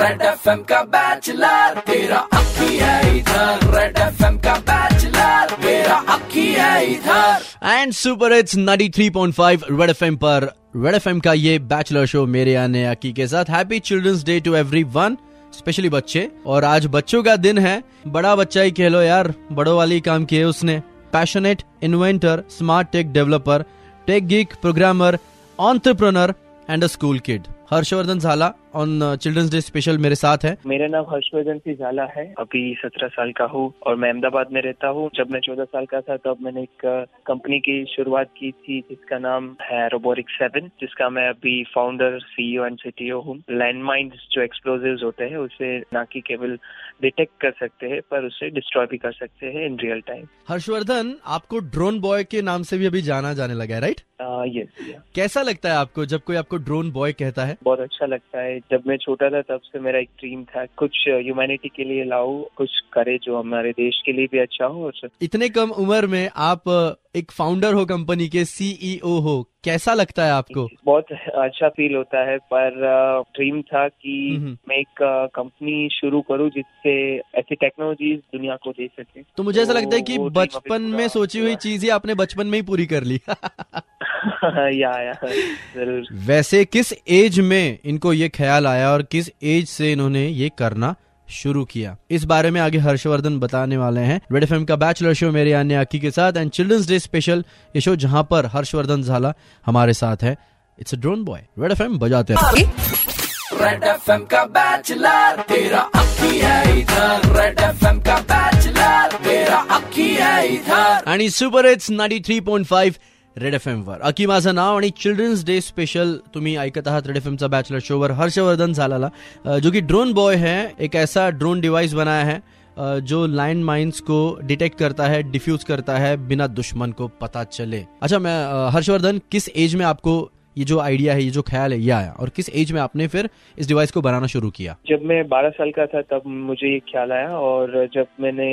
Red FM का bachelor, तेरा अक्की है इधर। रेड एफएम का बैचलर, तेरा अक्की है इधर। And super hits 93.5 red FM पर रेड एफएम का ये बैचलर शो मेरे यानी अक्की के साथ। Happy children's day to everyone, specially बच्चे। और आज बच्चों का दिन है। बड़ा बच्चा ही कह लो यार, बड़ों वाली काम किए उसने। Passionate inventor, smart tech developer, tech geek, programmer, entrepreneur and a school kid. Harshvardhan Jhala on children's day special मेरे साथ है। मेरा नाम हर्षवर्धन सिंह झाला है। अभी 17 साल का हूँ और मैं अहमदाबाद में रहता हूँ। जब मैं 14 साल का था तब मैंने एक कंपनी की शुरुआत की थी जिसका नाम है रोबोटिक्स 7, जिसका मैं अभी फाउंडर, सीईओ एंड सीटीओ हूँ। लैंडमाइंस जो एक्सप्लोजिव्स होते हैं उसे ना कि केवल डिटेक्ट कर सकते हैं पर उसे डिस्ट्रॉय भी कर सकते हैं इन रियल टाइम। हर्षवर्धन, आपको ड्रोन बॉय के नाम से भी अभी जाना जाने लगा है, राइट? यस। कैसा लगता है आपको जब कोई आपको ड्रोन बॉय कहता है? बहुत अच्छा लगता है। जब मैं छोटा था तब से मेरा एक ड्रीम था, कुछ ह्यूमैनिटी के लिए लाऊं, कुछ करे जो हमारे देश के लिए भी अच्छा हो। इतने कम उम्र में आप एक फाउंडर हो, कंपनी के सीईओ हो, कैसा लगता है आपको? बहुत अच्छा फील होता है, पर ड्रीम था कि मैं एक कंपनी शुरू करूं जिससे ऐसी टेक्नोलॉजीज दुनिया को दे सके। तो मुझे ऐसा लगता है कि बचपन में सोची हुई चीजें आपने बचपन में ही पूरी कर ली। या जरूर। वैसे किस एज में इनको ये ख्याल आया और किस एज से इन्होंने ये करना शुरू किया, इस बारे में आगे हर्षवर्धन बताने वाले हैं। रेड एफएम का बैचलर शो मेरे यानी अक्की के साथ एंड चिल्ड्रंस डे स्पेशल ये शो जहां पर हर्षवर्धन झाला हमारे साथ है। It's a drone boy. Red FM बजाते हैं। रेड एफएम का बैचलर, तेरा अक्की है इधर। रेड एफएम का बैचलर, तेरा अक्की है इधर। आणि super hits 93.5 red F M वर अक्की माझं नाव आणि चिल्ड्रन्स डे स्पेशल तुम्ही ऐकत आहात रेड एफ एमचा बैचलर शोवर हर्षवर्धन झालाला, जो कि ड्रोन बॉय है। एक ऐसा ड्रोन डिवाइस बनाया है जो लैंड माइंस को डिटेक्ट करता है, डिफ्यूज करता है बिना दुश्मन को पता चले। अच्छा, मैं हर्षवर्धन, किस एज में आपको ये जो आइडिया है, ये जो ख्याल है, ये आया और किस एज में आपने फिर इस डिवाइस को बनाना शुरू किया? जब मैं 12 साल का था तब मुझे ये ख्याल आया और जब मैंने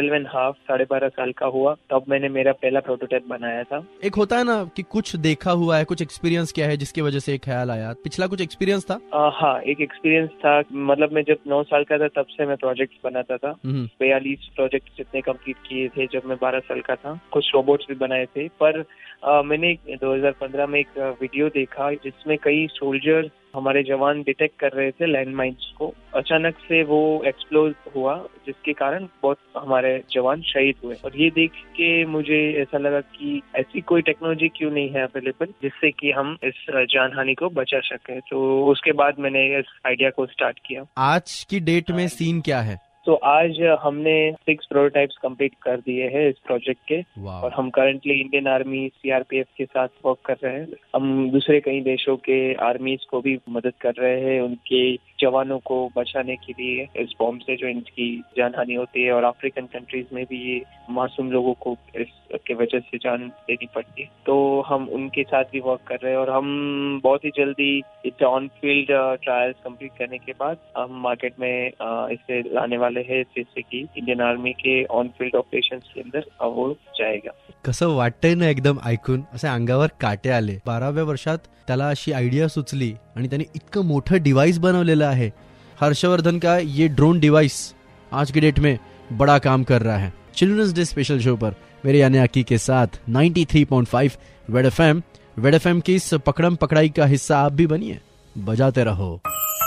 12.5 साल का हुआ तब मैंने मेरा पहला प्रोटोटाइप बनाया था। एक होता है ना कि कुछ देखा हुआ है, कुछ एक्सपीरियंस किया है जिसकी वजह से एक ख्याल आया। पिछला कुछ एक्सपीरियंस था? हाँ, एक एक्सपीरियंस था। मतलब मैं जब 9 साल का था तब से मैं प्रोजेक्ट्स बनाता था। 42 प्रोजेक्ट जितने कंप्लीट किए थे जब मैं 12 साल का था। कुछ रोबोट्स भी बनाए थे, पर मैंने 2015 में एक वीडियो देखा जिसमें कई सोल्जर्स, हमारे जवान डिटेक्ट कर रहे थे लैंड माइंस को। अचानक से वो एक्सप्लोज हुआ जिसके कारण बहुत हमारे जवान शहीद हुए। और ये देख के मुझे ऐसा लगा कि ऐसी कोई टेक्नोलॉजी क्यों नहीं है अवेलेबल जिससे कि हम इस जानहानि को बचा सके। तो उसके बाद मैंने इस आइडिया को स्टार्ट किया। आज की डेट में सीन क्या है? तो आज हमने 6 प्रोटोटाइप्स कंप्लीट कर दिए हैं इस प्रोजेक्ट के और हम करंटली इंडियन आर्मी, सीआरपीएफ के साथ वर्क कर रहे हैं। हम दूसरे कई देशों के आर्मीज को भी मदद कर रहे हैं उनके जवानों को बचाने के लिए इस बॉम्ब से जो इनकी जानहानि होती है। और अफ्रीकन कंट्रीज में भी ये मासूम लोगों को इसके वजह से जान देनी पड़ती है, तो हम उनके साथ भी वर्क कर रहे हैं। और हम बहुत ही जल्दी इस ऑन फील्ड ट्रायल्स कंप्लीट करने के बाद हम मार्केट में इसे लाने वाले है, जिससे कि इंडियन आर्मी के ऑन फील्ड ऑपरेशन्स के अंदर वो जाएगा। कसं वाटतंय ना एकदम ऐकून, असे अंगावर काटे आले। 12व्या वर्षात त्याला अशी आयडिया सुचली आणि त्याने इतकं मोठं डिवाइस बनवलेलं आहे। हर्षवर्धन का ये ड्रोन डिवाइस आज की डेट में बड़ा काम कर रहा है। चिल्ड्रंस डे स्पेशल शो पर मेरे यानी अक्की के साथ 93.5 रेड एफएम। रेड एफएम की इस पकड़म पकड़ाई का हिस्सा आप भी बनिए, बजाते रहो।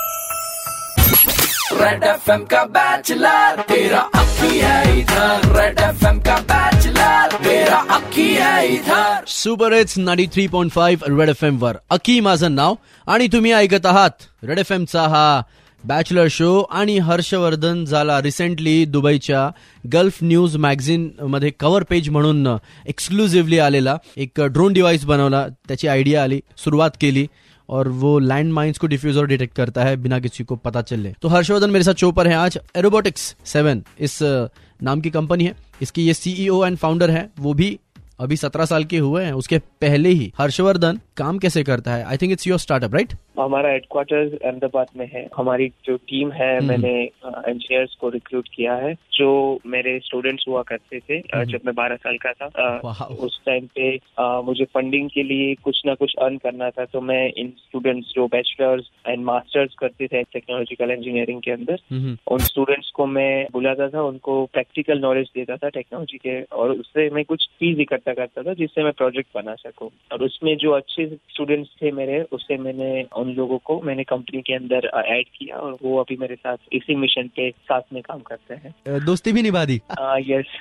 रेड एफएम का बैचलर, तेरा अक्की है इधर। रेड एफएम का बैचलर, तेरा अक्की है इधर। सुपर हिट्स 93.5 रेड एफएम वर अक्की माझं नाव आणि तुम्ही ऐकत आहात रेड एफएम चा हा बॅचलर शो। आणि हर्षवर्धन झाला रिसेंटली दुबईच्या गल्फ न्यूज मॅगझिन मध्ये कव्हर पेज म्हणून एक्सक्लुझिव्हली आलेला एक ड्रोन डिवाइस बनवला। त्याची आयडिया आली, सुरुवात केली और वो लैंड माइंस को डिफ्यूज और डिटेक्ट करता है बिना किसी को पता चले। तो हर्षवर्धन मेरे साथ शो पर है आज। रोबोटिक्स 7 इस नाम की कंपनी है, इसकी ये सीईओ एंड फाउंडर है, वो भी अभी 17 साल के हुए हैं। उसके पहले ही हर्षवर्धन काम कैसे करता है? I think it's your startup, right? हमारा हेडक्वार्टर्स अहमदाबाद में है। हमारी जो टीम है, मैंने इंजीनियर्स को रिक्रूट किया है जो मेरे स्टूडेंट्स हुआ करते थे जब मैं 12 साल का था। उस टाइम पे मुझे फंडिंग के लिए कुछ ना कुछ अर्न करना था, तो मैं इन स्टूडेंट्स जो बैचलर्स एंड मास्टर्स करते थे टेक्नोलॉजिकल इंजीनियरिंग के अंदर, उन स्टूडेंट्स को मैं बुलाता था, उनको प्रैक्टिकल नॉलेज देता था टेक्नोलॉजी के, और उससे मैं कुछ फीस इकट्ठा करता था जिससे मैं प्रोजेक्ट बना सकूं। और उसमें जो अच्छे स्टूडेंट्स थे मेरे, उससे मैंने उन लोगों को मैंने कंपनी के अंदर ऐड किया और वो अभी मेरे साथ इसी मिशन पे साथ में काम करते हैं। दोस्ती भी निभा दी। यस।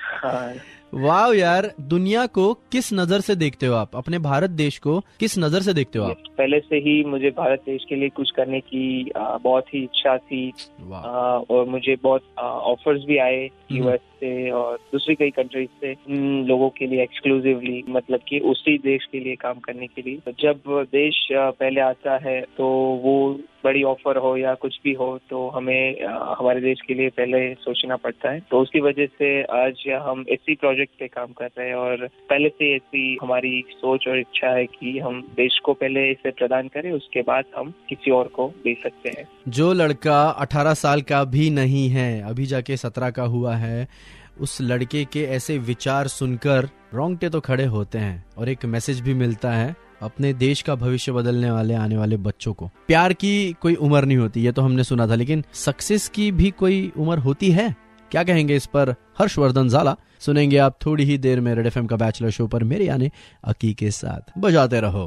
वाह यार, दुनिया को किस नजर से देखते हो आप? अपने भारत देश को किस नजर से देखते हो आप? पहले से ही मुझे भारत देश के लिए कुछ करने की बहुत ही इच्छा थी, और मुझे बहुत ऑफर्स भी आए यूएस से और दूसरी कई कंट्रीज से लोगों के लिए एक्सक्लूसिवली, मतलब कि उसी देश के लिए काम करने के लिए। तो जब देश पहले आता है तो वो बड़ी ऑफर हो या कुछ भी हो तो हमें हमारे देश के लिए पहले सोचना पड़ता है। तो उसकी वजह से आज हम इसी प्रोजेक्ट पे काम कर रहे हैं, और पहले से ऐसी हमारी सोच और इच्छा है कि हम देश को पहले इसे प्रदान करें, उसके बाद हम किसी और को दे सकते हैं। जो लड़का 18 साल का भी नहीं है, अभी जाके 17 का हुआ है, उस लड़के के ऐसे विचार सुनकर रोंगटे तो खड़े होते हैं, और एक मैसेज भी मिलता है अपने देश का भविष्य बदलने वाले आने वाले बच्चों को। प्यार की कोई उम्र नहीं होती, ये तो हमने सुना था, लेकिन सक्सेस की भी कोई उम्र होती है? क्या कहेंगे इस पर हर्षवर्धन झाला? सुनेंगे आप थोड़ी ही देर में रेड एफएम का बैचलर शो पर, मेरे यानी अकी के साथ। बजाते रहो।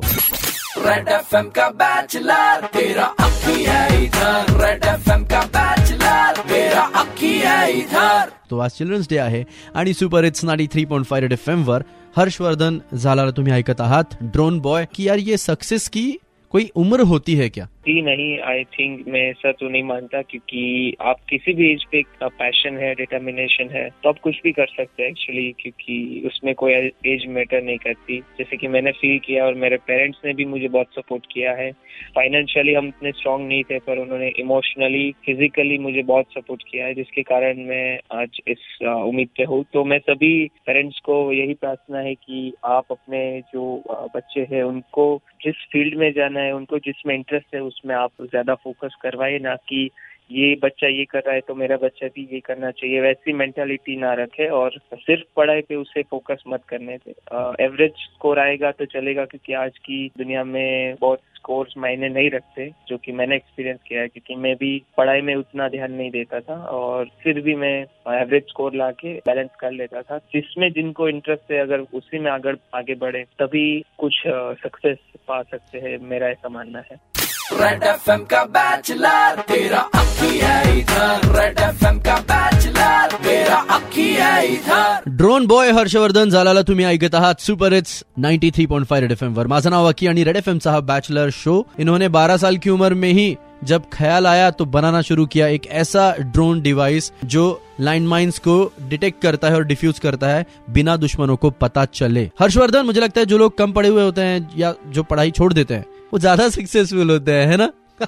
रेड एफएम का बैचलर, तेरा अकी है इधर। रेड एफएम का बैचलर, तेरा अकी है इधर। तो आज चिल्ड्रन्स डे आहे आणि सुपर हिट्स 93.5 रेड एफएम वर हर्षवर्धन झालाला तुम्ही ऐकत आहात ड्रोन बॉय। की यार ये सक्सेस की कोई उम्र होती है क्या? जी नहीं, आई थिंक मैं ऐसा तो नहीं मानता, क्योंकि आप किसी भी एज पे पैशन है, डिटर्मिनेशन है, तो आप कुछ भी कर सकते हैं एक्चुअली, क्योंकि उसमें कोई एज मैटर नहीं करती। जैसे कि मैंने फील किया और मेरे पेरेंट्स ने भी मुझे बहुत सपोर्ट किया है। फाइनेंशियली हम इतने स्ट्रांग नहीं थे, पर उन्होंने इमोशनली, फिजिकली मुझे बहुत सपोर्ट किया है, जिसके कारण मैं आज इस उम्मीद पे हूँ। तो मैं सभी पेरेंट्स को यही प्रार्थना है कि आप अपने जो बच्चे हैं उनको जिस फील्ड में जाना है, उनको जिसमें इंटरेस्ट है उसमें आप ज्यादा फोकस करवाइए, ना कि ये बच्चा ये कर रहा है तो मेरा बच्चा भी ये करना चाहिए, वैसी मेंटालिटी ना रखे और सिर्फ पढ़ाई पे उसे फोकस मत करने दे। एवरेज स्कोर आएगा तो चलेगा, क्योंकि आज की दुनिया में बहुत स्कोर्स मायने नहीं रखते, जो कि मैंने एक्सपीरियंस किया है, क्योंकि मैं भी पढ़ाई में उतना ध्यान नहीं देता था और फिर भी मैं एवरेज स्कोर लाके बैलेंस कर लेता था। जिसमें जिनको इंटरेस्ट है, अगर उसी में आगे बढ़े तभी कुछ सक्सेस पा सकते हैं, मेरा ऐसा मानना है। रेड एफएम का बैचलर, तेरा अकी है इधर। रेड एफएम का बैचलर, तेरा अकी है इधर। ड्रोन बॉय हर्षवर्धन झालाला तुम्ही ऐकत आहात सुपर हिट्स 93.5 रेड एफएम वर। माझं नाव अकी आणि रेड एफएम चा हा बैचलर शो। इन्होंने 12 साल की उम्र में ही जब ख्याल आया तो बनाना शुरू किया एक ऐसा ड्रोन डिवाइस जो लैंड माइन्स को डिटेक्ट करता है और डिफ्यूज करता है बिना दुश्मनों को पता चले। हर्षवर्धन, मुझे लगता है जो लोग कम पढ़े हुए होते हैं या जो पढ़ाई छोड़ देते हैं वो ज्यादा सक्सेसफुल होते हैं, है ना?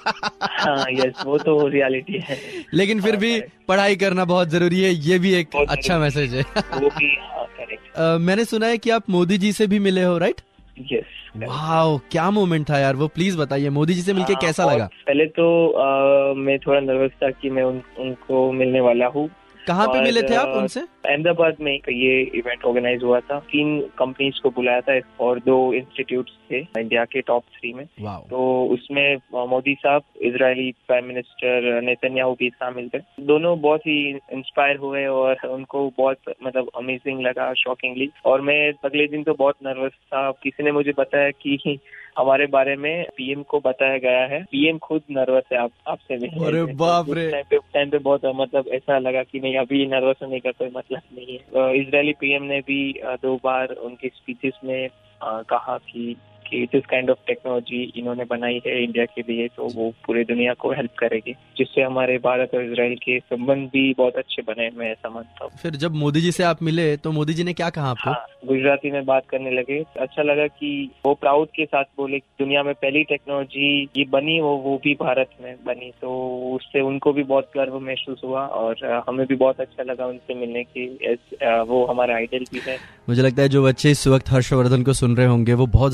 हाँ, यस, वो तो रियलिटी है। लेकिन फिर भी पढ़ाई करना बहुत जरूरी है, ये भी एक अच्छा मैसेज है। वो भी करेक्ट। मैंने सुना है कि आप मोदी जी से भी मिले हो, राइट? यस। वाह, क्या मोमेंट था यार वो, प्लीज बताइए। मोदी जी से मिलके कैसा लगा? पहले तो मैं थोड़ा नर्वस था कि मैं उनको मिलने वाला हूँ। कहाँ पे मिले थे आप उनसे? अहमदाबाद में ये इवेंट ऑर्गेनाइज हुआ था। 3 कंपनीज को बुलाया था और 2 इंस्टीट्यूट्स थे इंडिया के टॉप 3 में। तो उसमें मोदी साहब, इजरायली प्राइम मिनिस्टर नेतन्याहू भी शामिल थे। दोनों बहुत ही इंस्पायर हुए और उनको बहुत मतलब अमेजिंग लगा, शॉकिंगली। और मैं अगले दिन तो बहुत नर्वस था। किसी ने मुझे बताया कि हमारे बारे में पीएम को बताया गया है। पीएम खुद नर्वस है आपसे भी। अरे बाप रे। टाइम पे बहुत मतलब ऐसा लगा कि नहीं, अभी नर्वस होने का कोई मतलब नहीं है। इजरायली पीएम ने भी 2 बार उनकी स्पीचेस में कहा कि दिस काइंड ऑफ टेक्नोलॉजी इन्होंने बनाई है इंडिया के लिए, तो वो पूरे दुनिया को हेल्प करेगी, जिससे हमारे भारत और इजराइल के संबंध भी बहुत अच्छे बने, मैं ऐसा मानता हूँ। फिर जब मोदी जी से आप मिले तो मोदी जी ने क्या कहा आपको? हाँ, गुजराती में बात करने लगे। अच्छा लगा कि वो प्राउड के साथ बोले दुनिया में पहली टेक्नोलॉजी ये बनी वो भी भारत में बनी, तो उससे उनको भी बहुत गर्व महसूस हुआ और हमें भी बहुत अच्छा लगा उनसे मिलने की। वो हमारे आइडल भी है। मुझे लगता है जो बच्चे इस वक्त हर्षवर्धन को सुन रहे होंगे वो बहुत ज्यादा इंस्पायर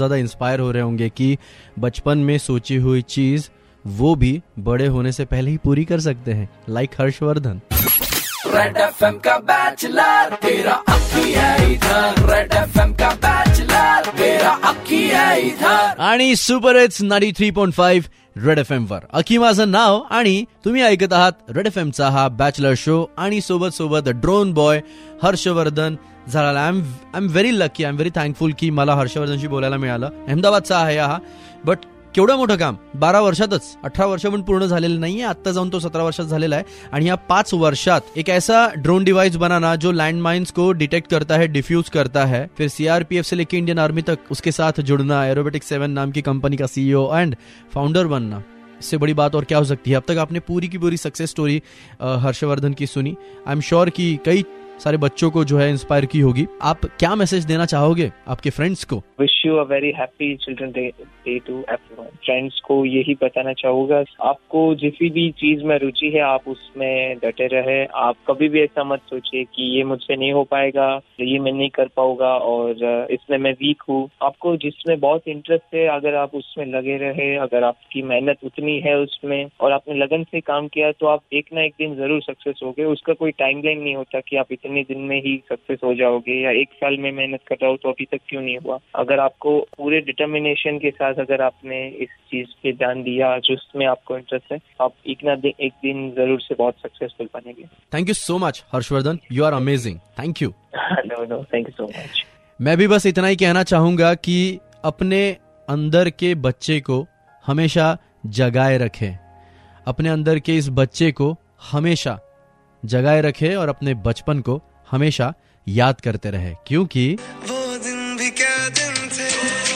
इंस्पायर हो रहे होंगे कि बचपन में सोची हुई चीज वो भी बड़े होने से पहले ही पूरी कर सकते हैं, लाइक हर्षवर्धन। रेड एफएम का बैचलर तेरा अक्की है इधर, रेड एफएम का बैचलर तेरा अक्की है इधर। आणि सुपर हिट्स 93.5 रेड एफएम वर अक्की माझं नाव आणि तुम्ही ऐकत आहात रेड एफएम चा हा बॅचलर शो आणि सोबत सोबत drone boy Harshvardhan Jhala. I am very lucky, I am very thankful की मला हर्षवर्धनशी बोलायला मिळालं। अहमदाबादचा आहे हा, बट केवढं मोठं काम 12 वर्षातच, 18 वर्ष पण पूर्ण झालेलं नाहीये, आता जाऊन तो 17 वर्षात झालेला आहे। आणि या 5 वर्षात एक ऐसा ड्रोन डिवाइस बनाना जो लैंडमाइंस को डिटेक्ट करता है, डिफ्यूज करता है, फिर सीआरपीएफ से लेकर इंडियन आर्मी तक उसके साथ जुड़ना, एरोबेटिक 7 नाम की कंपनी का सीईओ एंड फाउंडर बनना, इससे बड़ी बात और क्या हो सकती है। अब तक आपने पूरी की पूरी सक्सेस स्टोरी हर्षवर्धन की सुनी। आई एम श्योर कि कई सारे बच्चों को जो है इंस्पायर की होगी। आप क्या मैसेज देना चाहोगे आपके फ्रेंड्स को? Wish you a very happy children day to everyone. Friends को यही बताना चाहूंगा, आपको जिस भी चीज में रुचि है आप उसमें डटे रहे। आप कभी भी ऐसा मत सोचिए कि ये मुझसे नहीं हो पाएगा, ये मैं नहीं कर पाऊंगा और इसमें मैं वीक हूँ। आपको जिसमें बहुत इंटरेस्ट है अगर आप उसमें लगे रहे, अगर आपकी मेहनत उतनी है उसमें और आपने लगन से काम किया तो आप एक ना एक दिन जरूर सक्सेस होगे। उसका कोई टाइमलाइन नहीं होता कि आप इतने दिन में ही सक्सेस हो जाओगे या 1 साल में मेहनत कर रहा हो तो अभी तक क्यों नहीं हुआ। अगर आपको पूरे डिटर्मिनेशन के साथ अगर आपने इस चीज पे ध्यान दिया जिसमें आपको इंटरेस्ट है, आप एक दिन जरूर से बहुत सक्सेसफुल बनेंगे। Thank you so much Harshvardhan, you are amazing, thank you. No thank you so much. मैं भी बस इतना ही कहना चाहूंगा कि अपने अंदर के बच्चे को हमेशा जगाए रखें, अपने अंदर के इस बच्चे को हमेशा जगाए रखे और अपने बचपन को हमेशा याद करते रहे, क्योंकि वो दिन भी क्या दिन थे।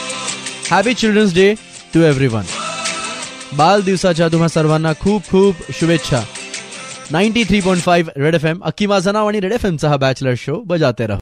Happy children's day to everyone. बाल दिवसाच्या तुम्हा सर्वांना खूप खूप शुभेच्छा। 93.5 रेड एफएम, अक्की माझं नाव आणि रेड एफएमचा हा बॅचलर शो बजाते रहो।